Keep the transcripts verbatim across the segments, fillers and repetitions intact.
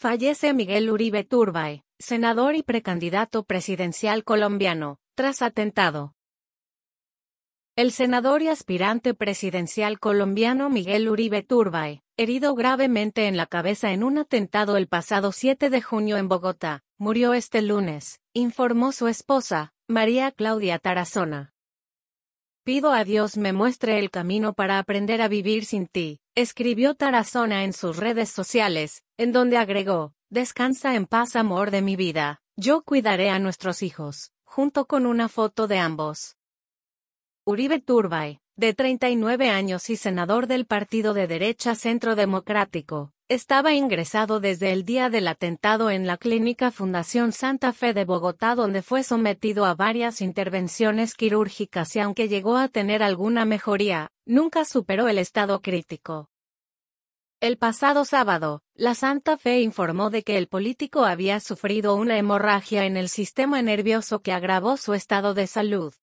Fallece Miguel Uribe Turbay, senador y precandidato presidencial colombiano, tras atentado. El senador y aspirante presidencial colombiano Miguel Uribe Turbay, herido gravemente en la cabeza en un atentado el pasado siete de junio en Bogotá, murió este lunes, informó su esposa, María Claudia Tarazona. Pido a Dios me muestre el camino para aprender a vivir sin ti, escribió Tarazona en sus redes sociales, en donde agregó, descansa en paz amor de mi vida, yo cuidaré a nuestros hijos, junto con una foto de ambos. Uribe Turbay, de treinta y nueve años y senador del partido de derecha Centro Democrático, estaba ingresado desde el día del atentado en la Clínica Fundación Santa Fe de Bogotá, donde fue sometido a varias intervenciones quirúrgicas y aunque llegó a tener alguna mejoría, nunca superó el estado crítico. El pasado sábado, la Santa Fe informó de que el político había sufrido una hemorragia en el sistema nervioso que agravó su estado de salud.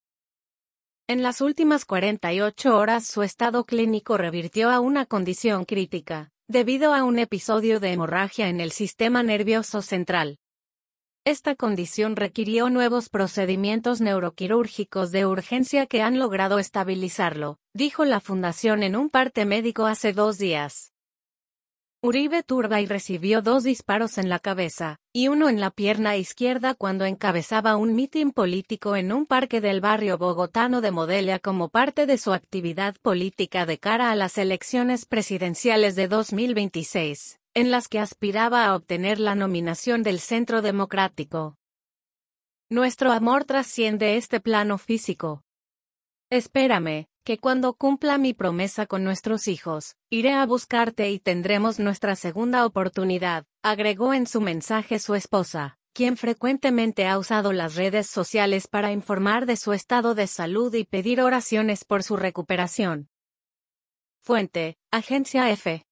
En las últimas cuarenta y ocho horas su estado clínico revirtió a una condición crítica, debido a un episodio de hemorragia en el sistema nervioso central. Esta condición requirió nuevos procedimientos neuroquirúrgicos de urgencia que han logrado estabilizarlo, dijo la fundación en un parte médico hace dos días. Uribe Turbay recibió dos disparos en la cabeza, y uno en la pierna izquierda cuando encabezaba un mitin político en un parque del barrio bogotano de Modelia como parte de su actividad política de cara a las elecciones presidenciales de dos mil veintiséis, en las que aspiraba a obtener la nominación del Centro Democrático. Nuestro amor trasciende este plano físico. Espérame, que cuando cumpla mi promesa con nuestros hijos, iré a buscarte y tendremos nuestra segunda oportunidad, agregó en su mensaje su esposa, quien frecuentemente ha usado las redes sociales para informar de su estado de salud y pedir oraciones por su recuperación. Fuente, Agencia F.